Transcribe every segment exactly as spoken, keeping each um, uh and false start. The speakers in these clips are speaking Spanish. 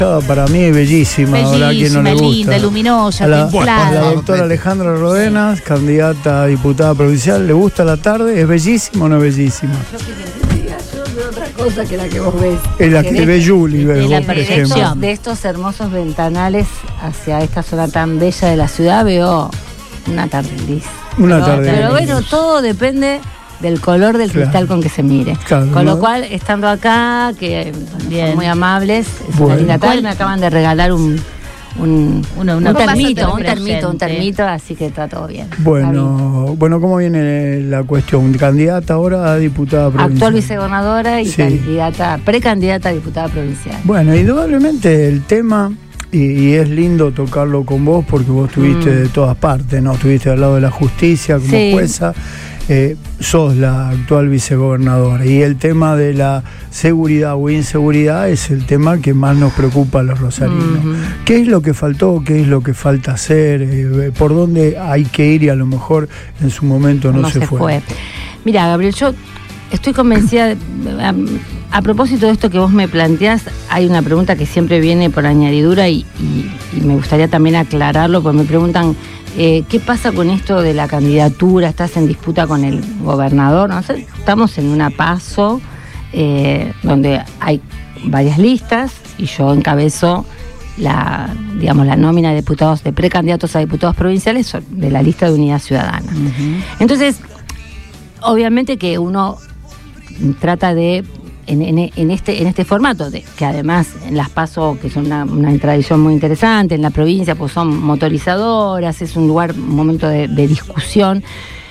Para mí es bellísima, bellísima, ahora quien no le gusta. linda, luminosa, a la, templada. a la doctora Alejandra Rodenas, sí. Candidata a diputada provincial, ¿le gusta la tarde? ¿Es bellísima o no es bellísima? Yo que te diga, yo veo otra cosa que la que vos ves. Es la que, que ve Juli, de, vos, por ejemplo. Estos, de estos hermosos ventanales hacia esta zona tan bella de la ciudad veo una tarde gris. Una pero, tarde Pero gris. bueno, todo depende del color del claro. cristal con que se mire. Claro, con ¿no? lo cual, estando acá, que bueno, son muy amables, es bueno. una linda tarde, me acaban de regalar un un, una, un una termito, un termito, un termito, así que está todo bien. Bueno, bien. Bueno, ¿cómo viene la cuestión? ¿Candidata ahora a diputada provincial? Actual vicegobernadora y sí. candidata, precandidata a diputada provincial. Bueno, indudablemente el tema, y, y es lindo tocarlo con vos porque vos estuviste mm. de todas partes, ¿no? Estuviste al lado de la justicia como sí. jueza. Eh, sos la actual vicegobernadora y el tema de la seguridad o inseguridad es el tema que más nos preocupa a los rosarinos. Uh-huh. ¿Qué es lo que faltó? ¿Qué es lo que falta hacer? Eh, ¿Por dónde hay que ir y a lo mejor en su momento no, no se, se fue? fue? Mira, Gabriel, yo estoy convencida, de, a, a propósito de esto que vos me planteás, hay una pregunta que siempre viene por añadidura y, y, y me gustaría también aclararlo, porque me preguntan Eh, ¿qué pasa con esto de la candidatura? ¿Estás en disputa con el gobernador? No sé, estamos en una paso eh, donde hay varias listas y yo encabezo la, digamos, la nómina de diputados, de precandidatos a diputados provinciales de la lista de Unidad Ciudadana. Uh-huh. Entonces, obviamente que uno trata de En, en, en, este, en este formato, de, que además en las PASO, que son una, una tradición muy interesante, en la provincia pues son motorizadoras, es un lugar, un momento de, de discusión.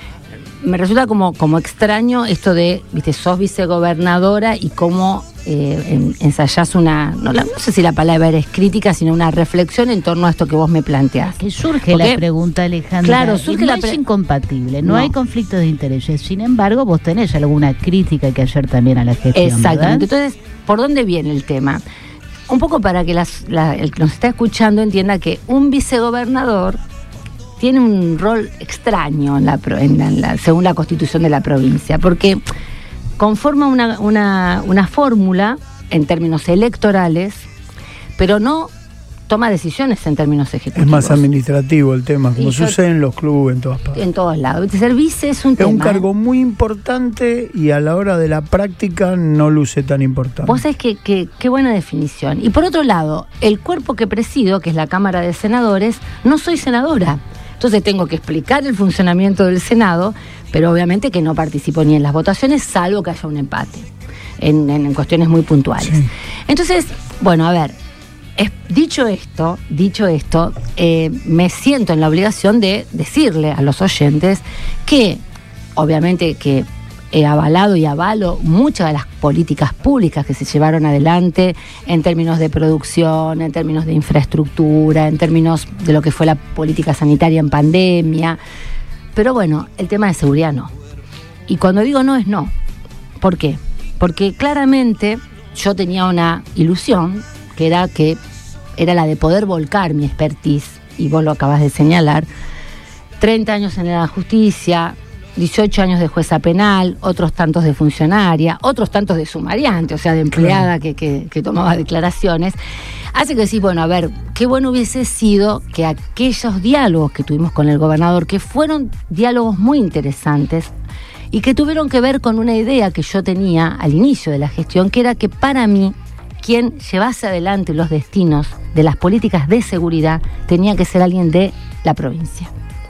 Me resulta como, como extraño esto de, viste, sos vicegobernadora y cómo eh, en, ensayás una, no, la, no sé si la palabra es crítica, sino una reflexión en torno a esto que vos me planteás. Que surge Porque, la pregunta, Alejandra. Claro, surge no la pre- es incompatible, no, no hay conflictos de intereses. Sin embargo, vos tenés alguna crítica que hacer también a la gestión. Exactamente. ¿Verdad? Entonces, ¿por dónde viene el tema? Un poco para que las, la, el que nos está escuchando entienda que un vicegobernador tiene un rol extraño en la, en la, en la, según la Constitución de la provincia, porque conforma una, una, una fórmula en términos electorales, pero no toma decisiones en términos ejecutivos. Es más administrativo el tema, como yo, sucede en los clubes en todas partes. En todos lados. Ser vice es un es tema. Es un cargo muy importante y a la hora de la práctica no luce tan importante. Vos sabés que, que, qué buena definición. Y por otro lado, el cuerpo que presido, que es la Cámara de Senadores, no soy senadora. Entonces tengo que explicar el funcionamiento del Senado, pero obviamente que no participo ni en las votaciones, salvo que haya un empate, en, en cuestiones muy puntuales. Sí. Entonces, bueno, a ver, es, dicho esto, dicho esto, eh, me siento en la obligación de decirle a los oyentes que, obviamente que he avalado y avalo muchas de las políticas públicas que se llevaron adelante en términos de producción, en términos de infraestructura, en términos de lo que fue la política sanitaria en pandemia. Pero bueno, el tema de seguridad no. Y cuando digo no es no. ¿Por qué? Porque claramente yo tenía una ilusión, que era que era la de poder volcar mi expertise, y vos lo acabas de señalar, treinta años en la justicia, dieciocho años de jueza penal, otros tantos de funcionaria, otros tantos de sumariante, o sea, de empleada que, que, que tomaba declaraciones, hace que decís, bueno, a ver, qué bueno hubiese sido que aquellos diálogos que tuvimos con el gobernador, que fueron diálogos muy interesantes y que tuvieron que ver con una idea que yo tenía al inicio de la gestión, que era que para mí, quien llevase adelante los destinos de las políticas de seguridad tenía que ser alguien de la provincia.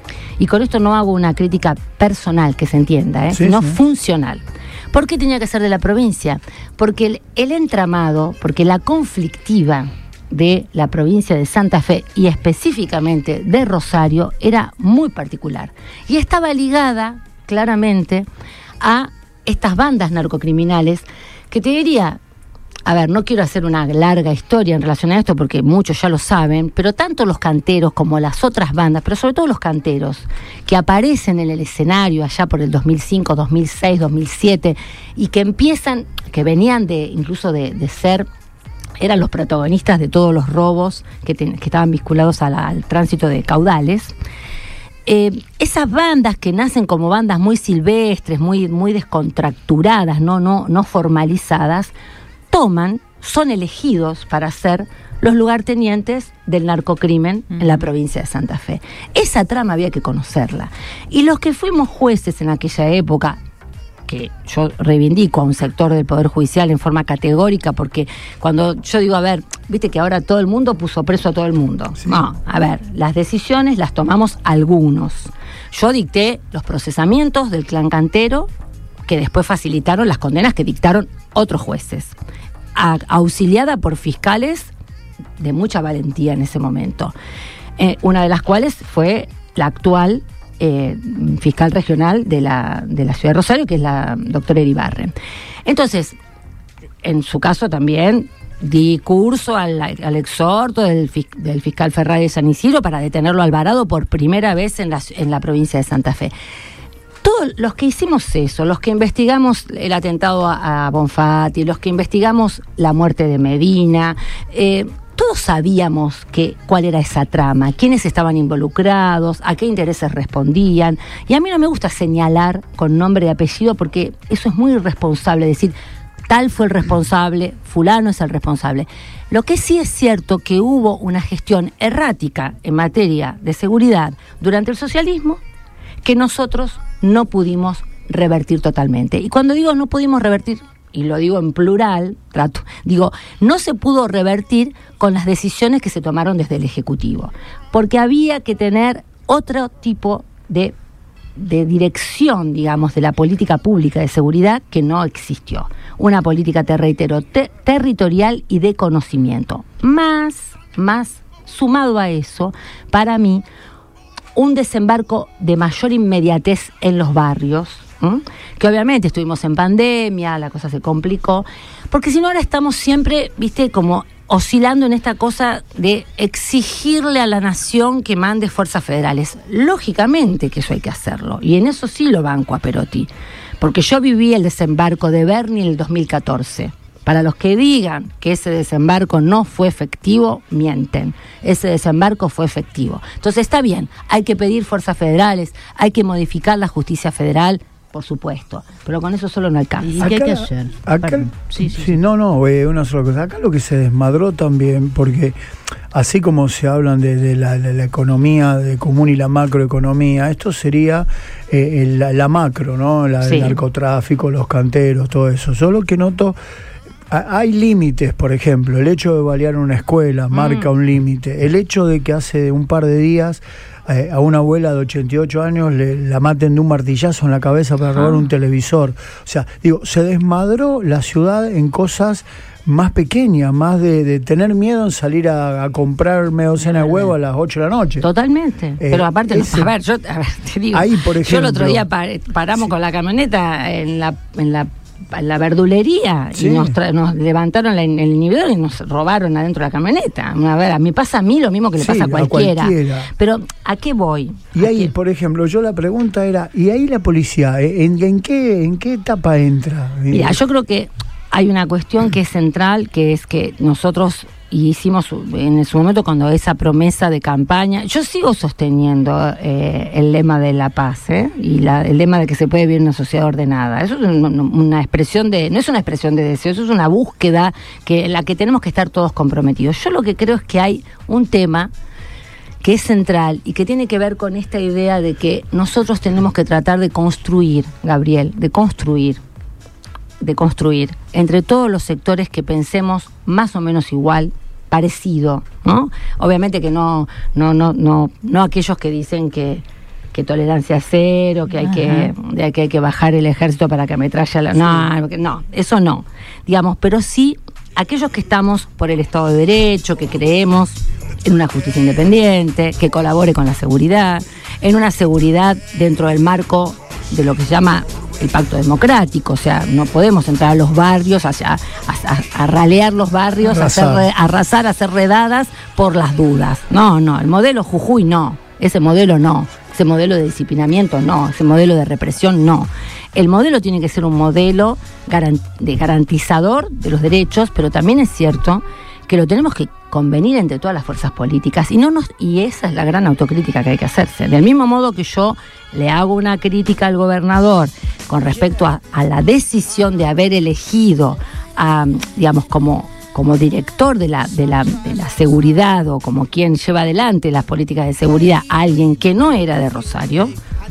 Y con esto no hago una crítica personal, que se entienda, ¿eh? Sí, sino sí. funcional. ¿Por qué tenía que ser de la provincia? Porque el, el entramado, porque la conflictiva de la provincia de Santa Fe y específicamente de Rosario era muy particular. Y estaba ligada claramente a estas bandas narcocriminales que te diría... A ver, no quiero hacer una larga historia en relación a esto porque muchos ya lo saben, pero tanto los canteros como las otras bandas, pero sobre todo los canteros, que aparecen en el escenario allá por el dos mil cinco, dos mil seis, dos mil siete, y que empiezan, que venían de incluso de, de ser, eran los protagonistas de todos los robos que, te, que estaban vinculados a la, al tránsito de caudales. Eh, esas bandas que nacen como bandas muy silvestres, muy, muy descontracturadas, no, no, no formalizadas, toman, son elegidos para ser los lugartenientes del narcocrimen uh-huh. en la provincia de Santa Fe. Esa trama había que conocerla. Y los que fuimos jueces en aquella época, que yo reivindico a un sector del Poder Judicial en forma categórica, porque cuando yo digo, a ver, viste que ahora todo el mundo puso preso a todo el mundo. Sí. No, a ver, las decisiones las tomamos algunos. Yo dicté los procesamientos del clan Cantero, que después facilitaron las condenas que dictaron otros jueces, a, auxiliada por fiscales de mucha valentía en ese momento. Eh, una de las cuales fue la actual Eh, fiscal regional de la, de la ciudad de Rosario, que es la doctora Eribarren. Entonces, en su caso también di curso al, al exhorto del, del fiscal Ferrari de San Isidro para detenerlo a Alvarado por primera vez en la, en la provincia de Santa Fe. Todos los que hicimos eso, los que investigamos el atentado a, a Bonfatti, los que investigamos la muerte de Medina, eh, todos sabíamos que, cuál era esa trama, quiénes estaban involucrados, a qué intereses respondían. Y a mí no me gusta señalar con nombre y apellido porque eso es muy irresponsable, decir tal fue el responsable, fulano es el responsable. Lo que sí es cierto que hubo una gestión errática en materia de seguridad durante el socialismo que nosotros no pudimos revertir totalmente. Y cuando digo no pudimos revertir, y lo digo en plural, trato, digo, no se pudo revertir con las decisiones que se tomaron desde el Ejecutivo, porque había que tener otro tipo de, de dirección, digamos, de la política pública de seguridad que no existió. Una política, te reitero, te, territorial y de conocimiento. Más, más, sumado a eso, para mí, un desembarco de mayor inmediatez en los barrios, ¿Mm? que obviamente estuvimos en pandemia, la cosa se complicó, porque si no ahora estamos siempre, viste, como oscilando en esta cosa de exigirle a la nación que mande fuerzas federales. Lógicamente que eso hay que hacerlo, y en eso sí lo banco a Perotti, porque yo viví el desembarco de Bernie en el dos mil catorce. Para los que digan que ese desembarco no fue efectivo, mienten. Ese desembarco fue efectivo. Entonces está bien, hay que pedir fuerzas federales, hay que modificar la justicia federal, por supuesto, pero con eso solo no alcanza. ¿Y qué hay que hacer? Acá, sí, sí, sí, no, no, eh, una sola cosa. Acá lo que se desmadró también, porque así como se hablan de, de, la, de la economía de común y la macroeconomía, esto sería eh, la, la macro, ¿no? La, sí. El narcotráfico, los canteros, todo eso. Solo que noto, a, hay límites, por ejemplo, el hecho de balear una escuela marca mm. un límite. El hecho de que hace un par de días a una abuela de ochenta y ocho años le, la maten de un martillazo en la cabeza para robar ah. un televisor. O sea, digo, se desmadró la ciudad en cosas más pequeñas, más de, de tener miedo en salir a, a comprar media docena de huevos a las ocho de la noche. Totalmente. Eh, Pero aparte, ese, a ver, yo a ver, te digo, ahí, por ejemplo, yo el otro día par, paramos sí. con la camioneta en la, en la la verdulería sí. y nos, tra- nos levantaron la, el inhibidor y nos robaron adentro de la camioneta. A ver, a mí pasa a mí lo mismo que le sí, pasa a cualquiera. a cualquiera. Pero ¿a qué voy? Y ¿A ahí, qué? por ejemplo, yo la pregunta era, ¿y ahí la policía? ¿En, en, qué, en qué etapa entra? Mira, yo creo que hay una cuestión que es central, que es que nosotros y hicimos en su momento cuando esa promesa de campaña, yo sigo sosteniendo eh, el lema de la paz, ¿eh? y la, el lema de que se puede vivir en una sociedad ordenada. Eso es una, una expresión de, no es una expresión de deseo, eso es una búsqueda que en la que tenemos que estar todos comprometidos. Yo lo que creo es que hay un tema que es central y que tiene que ver con esta idea de que nosotros tenemos que tratar de construir, Gabriel, de construir. de construir entre todos los sectores que pensemos más o menos igual, parecido, ¿no? Obviamente que no no no no no aquellos que dicen que que tolerancia cero, que hay Ajá. que de que hay que bajar el ejército para que ametralle la... no, sí. no, eso no. Digamos, pero sí aquellos que estamos por el Estado de Derecho, que creemos en una justicia independiente, que colabore con la seguridad, en una seguridad dentro del marco de lo que se llama el pacto democrático. O sea, no podemos entrar a los barrios, a, a, a, a ralear los barrios, a hacer, a arrasar, a hacer redadas por las dudas. No, no, el modelo Jujuy no, ese modelo no, ese modelo de disciplinamiento no, ese modelo de represión no. El modelo tiene que ser un modelo garant- de garantizador de los derechos, pero también es cierto que lo tenemos que convenir entre todas las fuerzas políticas y no nos y esa es la gran autocrítica que hay que hacerse. Del mismo modo que yo le hago una crítica al gobernador con respecto a, a la decisión de haber elegido a, digamos, como como director de la, de la, de la seguridad o como quien lleva adelante las políticas de seguridad a alguien que no era de Rosario,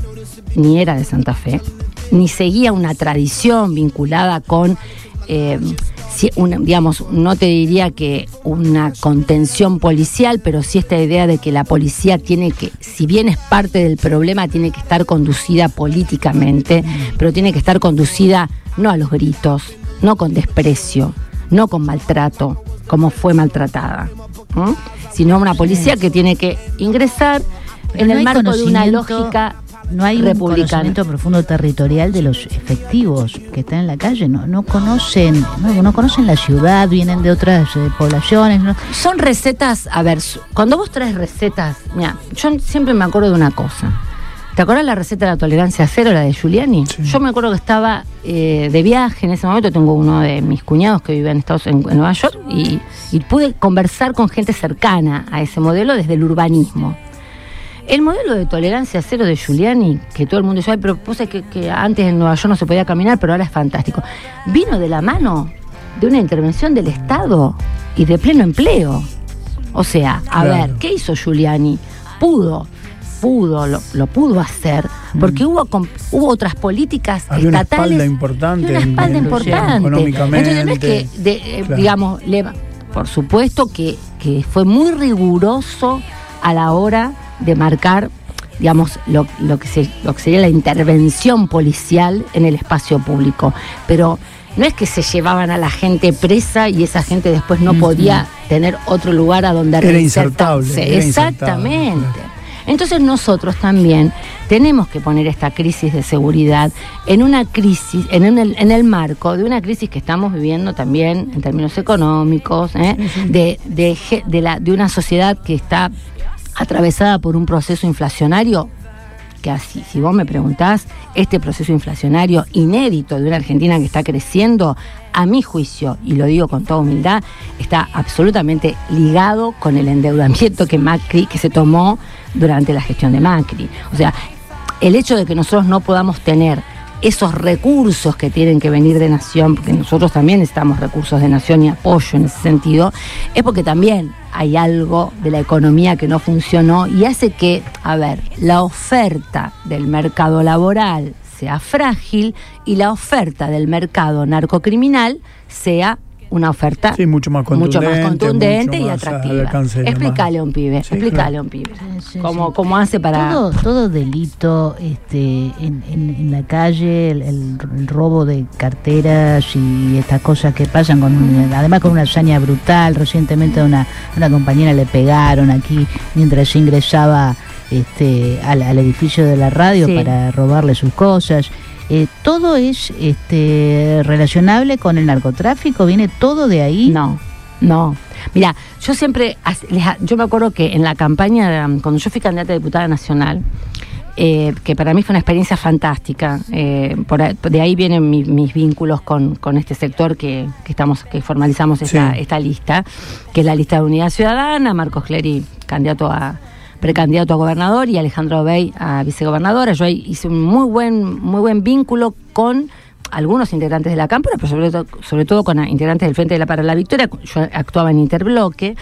ni era de Santa Fe, ni seguía una tradición vinculada con, eh, si una, digamos, no te diría que una contención policial, pero sí esta idea de que la policía tiene que, si bien es parte del problema, tiene que estar conducida políticamente, pero tiene que estar conducida no a los gritos, no con desprecio, no con maltrato, como fue maltratada, ¿no? Sino una policía sí. que tiene que ingresar pero en no el marco de una lógica no hay republicana. Un conocimiento profundo territorial de los efectivos que están en la calle, no, no conocen, no, no conocen la ciudad, vienen de otras eh, poblaciones. ¿no? Son recetas, a ver, cuando vos traes recetas, mira, yo siempre me acuerdo de una cosa. ¿Te acuerdas la receta de la tolerancia cero, la de Giuliani? Sí. Yo me acuerdo que estaba eh, de viaje en ese momento, tengo uno de mis cuñados que vive en Estados en, en Nueva York y, y pude conversar con gente cercana a ese modelo desde el urbanismo. El modelo de tolerancia cero de Giuliani, que todo el mundo dice, ay, pero puse que, que antes en Nueva York no se podía caminar, pero ahora es fantástico, vino de la mano de una intervención del Estado y de pleno empleo. O sea, a claro. ver, ¿qué hizo Giuliani? Pudo, pudo, lo, lo pudo hacer, porque mm. hubo, hubo otras políticas Había estatales. Una espalda importante. Una espalda en, importante. Económicamente. Entonces no es que, de, eh, claro. digamos, le, por supuesto que, que fue muy riguroso a la hora de marcar, digamos, lo, lo, que se, lo que sería la intervención policial en el espacio público. Pero no es que se llevaban a la gente presa y esa gente después no mm-hmm. podía tener otro lugar a donde era insertable. Era Exactamente. Insertable. Entonces nosotros también tenemos que poner esta crisis de seguridad en una crisis, en el, en el marco de una crisis que estamos viviendo también en términos económicos, ¿eh? sí, sí. De, de, de, la, de una sociedad que está atravesada por un proceso inflacionario que así, si vos me preguntás, este proceso inflacionario inédito de una Argentina que está creciendo, a mi juicio, y lo digo con toda humildad, está absolutamente ligado con el endeudamiento que Macri, que se tomó durante la gestión de Macri. O sea, el hecho de que nosotros no podamos tener esos recursos que tienen que venir de Nación, porque nosotros también necesitamos recursos de Nación y apoyo en ese sentido, es porque también hay algo de la economía que no funcionó y hace que, a ver, la oferta del mercado laboral sea frágil y la oferta del mercado narcocriminal sea una oferta sí, mucho más contundente, mucho más contundente mucho y más atractiva. Explícale a un pibe, sí, explícale claro. a un pibe. Sí, sí, ¿Cómo, sí. ¿Cómo hace para...? Todo, todo delito este, en, en, en la calle, el, el, el robo de carteras y estas cosas que pasan, con además con una hazaña brutal. Recientemente a una, a una compañera le pegaron aquí mientras ingresaba este, al, al edificio de la radio sí. para robarle sus cosas. Eh, ¿Todo es este, relacionable con el narcotráfico? ¿Viene todo de ahí? No, no. Mira, yo siempre, yo me acuerdo que en la campaña, cuando yo fui candidata a diputada nacional, eh, que para mí fue una experiencia fantástica, eh, por ahí, de ahí vienen mi, mis vínculos con, con este sector que, que estamos que formalizamos esta, sí. esta lista, que es la lista de Unidad Ciudadana, Marcos Clery, candidato a... precandidato a gobernador y Alejandro Bey a vicegobernadora. Yo ahí hice un muy buen, muy buen vínculo con algunos integrantes de la Cámpora, pero sobre todo, sobre todo con integrantes del Frente de la para la Victoria. Yo actuaba en Interbloque.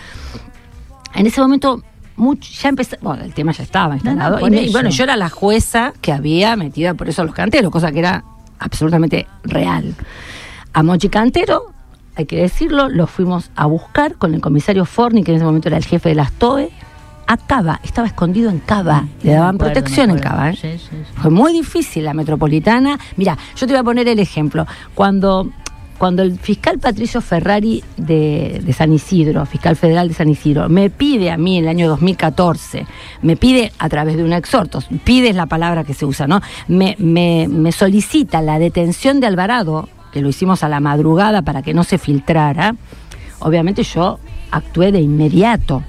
En ese momento mucho, ya empezó, bueno, el tema ya estaba instalado. No, no, y, y bueno, yo era la jueza que había metido por eso a los canteros, cosa que era absolutamente real. A Mochi Cantero, hay que decirlo, lo fuimos a buscar con el comisario Forni, que en ese momento era el jefe de las T O E, a Cava, estaba escondido en Cava, le daban acuerdo, protección en Cava. ¿eh? Sí, sí, sí. Fue muy difícil la metropolitana. Mira, yo te voy a poner el ejemplo. Cuando, cuando el fiscal Patricio Ferrari de, de San Isidro, fiscal federal de San Isidro, me pide a mí en el año dos mil catorce, me pide a través de un exhorto, pide es la palabra que se usa, ¿no? Me, me, me solicita la detención de Alvarado, que lo hicimos a la madrugada para que no se filtrara. Obviamente yo actué de inmediato.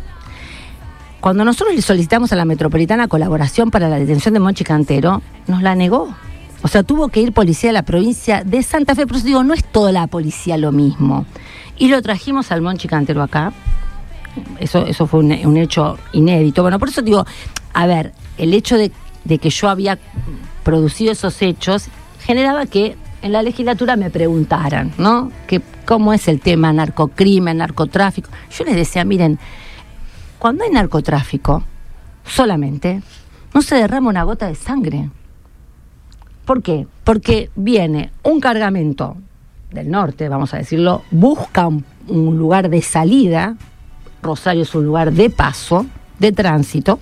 Cuando nosotros le solicitamos a la metropolitana colaboración para la detención de Mochi Cantero, nos la negó. O sea, tuvo que ir policía de la provincia de Santa Fe, pero eso digo, no es toda la policía lo mismo. Y lo trajimos al Mochi Cantero acá. Eso, eso fue un, un hecho inédito. Bueno, por eso digo, a ver, el hecho de, de que yo había producido esos hechos generaba que en la legislatura me preguntaran, ¿no? Que cómo es el tema narcocrimen, narcotráfico. Yo les decía, miren, cuando hay narcotráfico, solamente no se derrama una gota de sangre. ¿Por qué? Porque viene un cargamento del norte, vamos a decirlo, busca un, un lugar de salida. Rosario es un lugar de paso, de tránsito.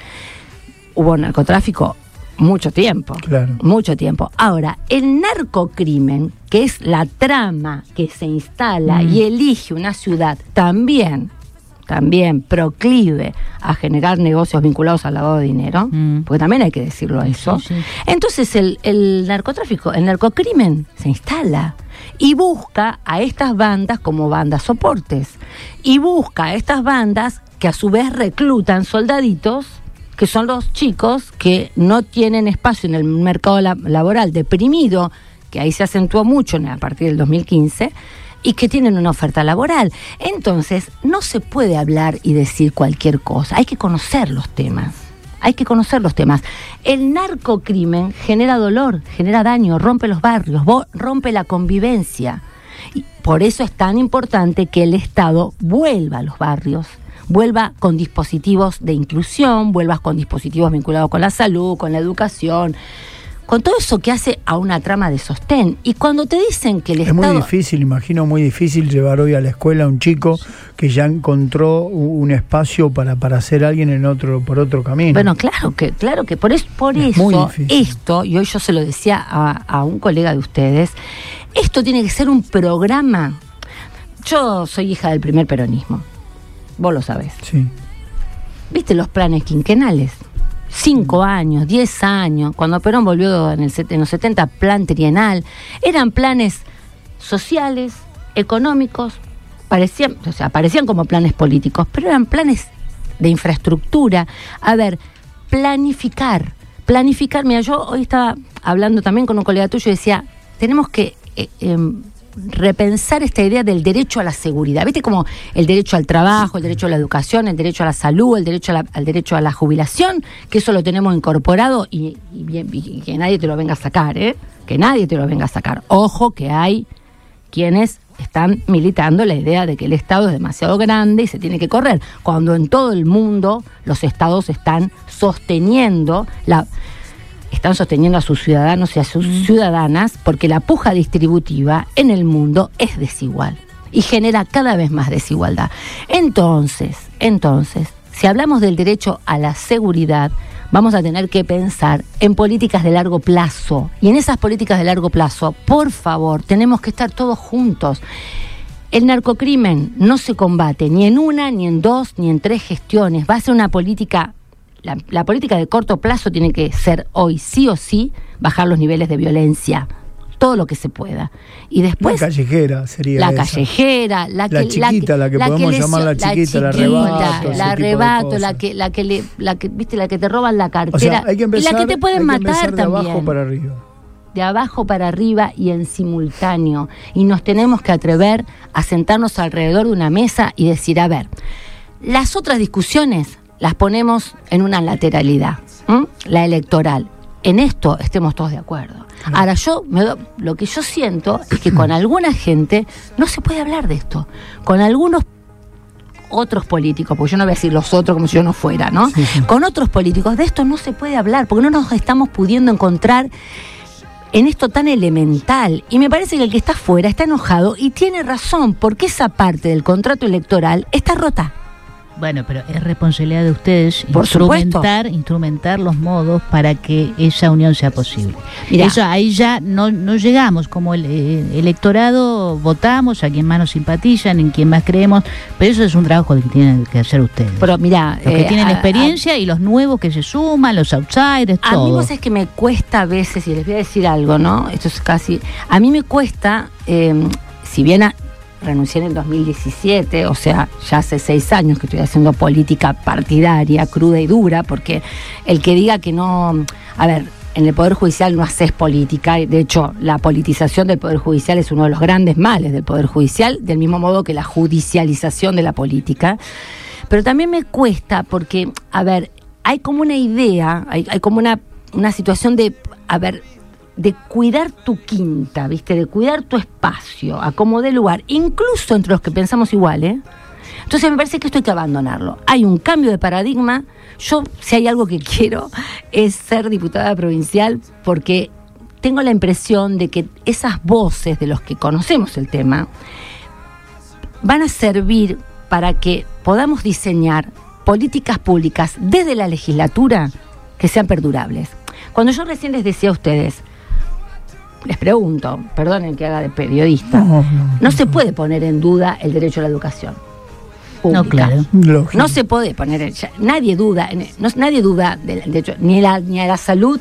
Hubo narcotráfico mucho tiempo, claro. mucho tiempo. Ahora, el narcocrimen, que es la trama que se instala mm. y elige una ciudad también, también proclive a generar negocios vinculados al lavado de dinero, mm. porque también hay que decirlo eso. Sí, sí. Entonces el, el narcotráfico, el narcocrimen se instala y busca a estas bandas como bandas soportes, y busca a estas bandas que a su vez reclutan soldaditos, que son los chicos que no tienen espacio en el mercado la- laboral deprimido, que ahí se acentuó mucho a partir del dos mil quince, y que tienen una oferta laboral. Entonces, no se puede hablar y decir cualquier cosa, hay que conocer los temas, hay que conocer los temas. El narcocrimen genera dolor, genera daño, rompe los barrios, rompe la convivencia, y por eso es tan importante que el Estado vuelva a los barrios, vuelva con dispositivos de inclusión, vuelvas con dispositivos vinculados con la salud, con la educación, con todo eso que hace a una trama de sostén. Y cuando te dicen que el es Estado... muy difícil, imagino muy difícil llevar hoy a la escuela a un chico que ya encontró un espacio para, para ser alguien en otro, por otro camino. Bueno, claro que, claro que por, es, por es eso, esto, y hoy yo se lo decía a, a un colega de ustedes, esto tiene que ser un programa. Yo soy hija del primer peronismo. Vos lo sabés. Sí. ¿Viste los planes quinquenales? Cinco años, diez años. Cuando Perón volvió en, el, en los setenta, plan trienal. Eran planes sociales, económicos, parecían, o sea, parecían como planes políticos, pero eran planes de infraestructura. A ver, planificar. Planificar. Mira, yo hoy estaba hablando también con un colega tuyo y decía, tenemos que... Eh, eh, repensar esta idea del derecho a la seguridad. ¿Viste? Como el derecho al trabajo, el derecho a la educación, el derecho a la salud, el derecho a la, al derecho a la jubilación, que eso lo tenemos incorporado y, y, bien, y que nadie te lo venga a sacar, ¿eh? Que nadie te lo venga a sacar. Ojo que hay quienes están militando la idea de que el Estado es demasiado grande y se tiene que correr, cuando en todo el mundo los Estados están sosteniendo la... están sosteniendo a sus ciudadanos y a sus mm. ciudadanas, porque la puja distributiva en el mundo es desigual y genera cada vez más desigualdad. Entonces, entonces, si hablamos del derecho a la seguridad, vamos a tener que pensar en políticas de largo plazo. Y en esas políticas de largo plazo, por favor, tenemos que estar todos juntos. El narcocrimen no se combate ni en una, ni en dos, ni en tres gestiones. Va a ser una política... La, la política de corto plazo tiene que ser hoy sí o sí bajar los niveles de violencia, todo lo que se pueda. Y después la callejera sería la esa. callejera, la, la que chiquita, la, la que la podemos que llamar la chiquita, la, la arrebato, la arrebato, la que la que le la que viste la que te roban la cartera, o sea, hay que empezar, y la que te pueden hay que matar de también. Abajo para arriba. De abajo para arriba y en simultáneo. Y nos tenemos que atrever a sentarnos alrededor de una mesa y decir, a ver, las otras discusiones las ponemos en una lateralidad, ¿m? La electoral. En esto estemos todos de acuerdo. Claro. Ahora yo, me do, lo que yo siento es que con alguna gente no se puede hablar de esto. Con algunos otros políticos, porque yo no voy a decir los otros como si yo no fuera, ¿no? Sí, sí. Con otros políticos de esto no se puede hablar, porque no nos estamos pudiendo encontrar en esto tan elemental. Y me parece que el que está afuera está enojado y tiene razón, porque esa parte del contrato electoral está rota. Bueno, pero es responsabilidad de ustedes Por instrumentar, instrumentar los modos para que esa unión sea posible. Mirá, eso ahí ya no, no llegamos, como el eh, electorado votamos a quien más nos simpatizan, en quien más creemos, pero eso es un trabajo que tienen que hacer ustedes. Pero mira, los que eh, tienen a, experiencia a, y los nuevos que se suman, los outsiders, a todo. A mí vos es que me cuesta a veces, y les voy a decir algo, ¿no? Esto es casi, a mí me cuesta, eh, si bien a, renuncié en el dos mil diecisiete, o sea, ya hace seis años que estoy haciendo política partidaria, cruda y dura, porque el que diga que no... A ver, en el Poder Judicial no haces política, de hecho, la politización del Poder Judicial es uno de los grandes males del Poder Judicial, del mismo modo que la judicialización de la política. Pero también me cuesta porque, a ver, hay como una idea, hay, hay como una, una situación de, a ver... de cuidar tu quinta, ¿viste? De cuidar tu espacio, a como dé lugar, incluso entre los que pensamos igual, ¿eh? Entonces me parece que esto hay que abandonarlo. Hay un cambio de paradigma. Yo, si hay algo que quiero, es ser diputada provincial, porque tengo la impresión de que esas voces de los que conocemos el tema van a servir para que podamos diseñar políticas públicas desde la legislatura que sean perdurables. Cuando yo recién les decía a ustedes, les pregunto, perdonen que haga de periodista, no, no, no, no se puede poner en duda el derecho a la educación pública. No, claro. Lógico. No se puede poner, ya, nadie duda, no, nadie duda del derecho, ni, la, ni a la salud,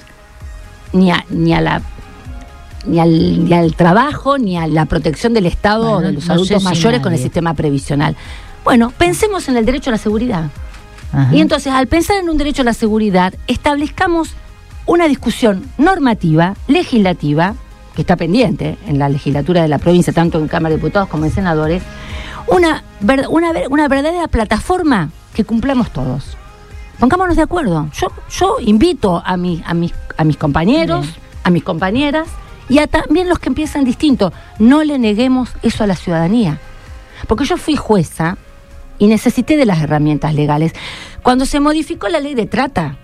ni a, ni a la Ni al, ni al trabajo, ni a la protección del Estado, bueno, de los no adultos mayores si con el sistema previsional. Bueno, pensemos en el derecho a la seguridad. Ajá. Y entonces, al pensar en un derecho a la seguridad, establezcamos una discusión normativa, legislativa, que está pendiente en la legislatura de la provincia, tanto en Cámara de Diputados como en senadores, una, una, una verdadera plataforma que cumplamos todos. Pongámonos de acuerdo. Yo, yo invito a, mi, a, mis, a mis compañeros, bien, a mis compañeras, y a también los que empiezan distinto. No le neguemos eso a la ciudadanía. Porque yo fui jueza y necesité de las herramientas legales. Cuando se modificó la ley de trata,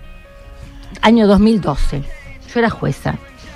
año dos mil doce, yo era jueza,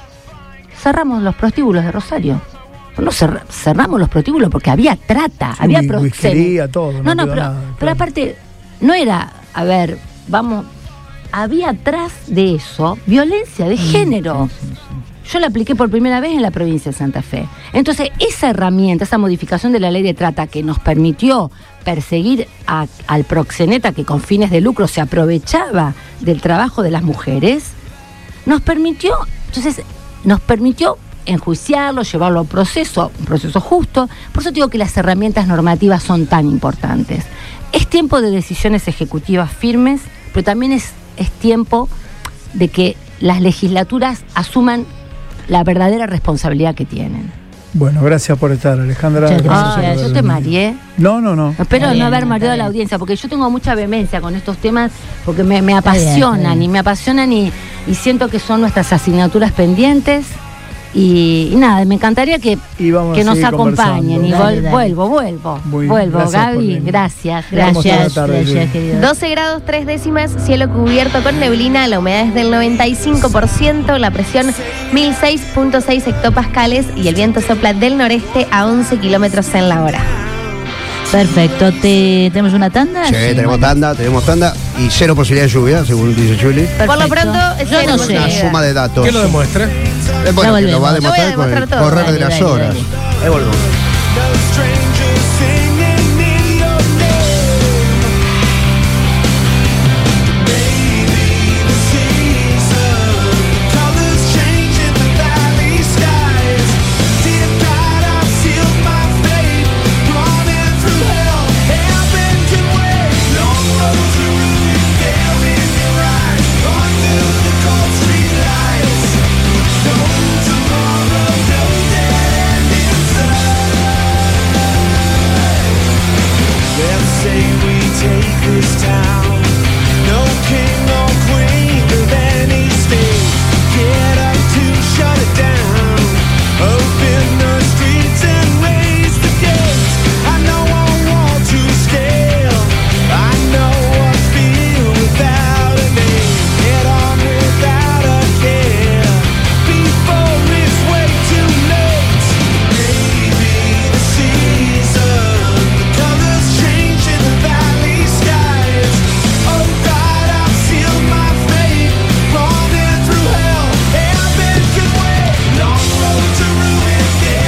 cerramos los prostíbulos de Rosario. No cer- cerramos los prostíbulos porque había trata, sí, había proxenetas, todo. No, no, no pero, nada, claro. Pero aparte, no era, a ver, vamos, había atrás de eso violencia de género. Sí, sí, sí. Yo la apliqué por primera vez en la provincia de Santa Fe. Entonces, esa herramienta, esa modificación de la ley de trata que nos permitió perseguir a, al proxeneta que con fines de lucro se aprovechaba del trabajo de las mujeres, nos permitió, entonces, nos permitió enjuiciarlo, llevarlo a un proceso, un proceso justo. Por eso digo que las herramientas normativas son tan importantes. Es tiempo de decisiones ejecutivas firmes, pero también es, es tiempo de que las legislaturas asuman la verdadera responsabilidad que tienen. Bueno, gracias por estar, Alejandra. Ah, yo te mareé. No, no, no. Espero bien, no haber mareado a la audiencia, porque yo tengo mucha vehemencia con estos temas, porque me, me apasionan bien, y me apasionan y, y siento que son nuestras asignaturas pendientes. Y, y nada, me encantaría que, que nos acompañen. Y vol, vuelvo, vuelvo, Muy, vuelvo. Gracias, Gaby, gracias, gracias. Tarde, gracias querido. doce grados tres décimas, cielo cubierto con neblina, la humedad es del noventa y cinco por ciento, la presión mil seis punto seis hectopascales y el viento sopla del noreste a once kilómetros en la hora. Perfecto, ¿Te, ¿tenemos una tanda? Sí, sí, tenemos tanda, tenemos tanda y cero posibilidad de lluvia, según dice Juli. Por lo pronto, es yo no sé. Una suma de datos. ¿Qué lo demuestra? Eh, bueno, que lo va a demostrar con el correr de las horas. Ahí volvemos.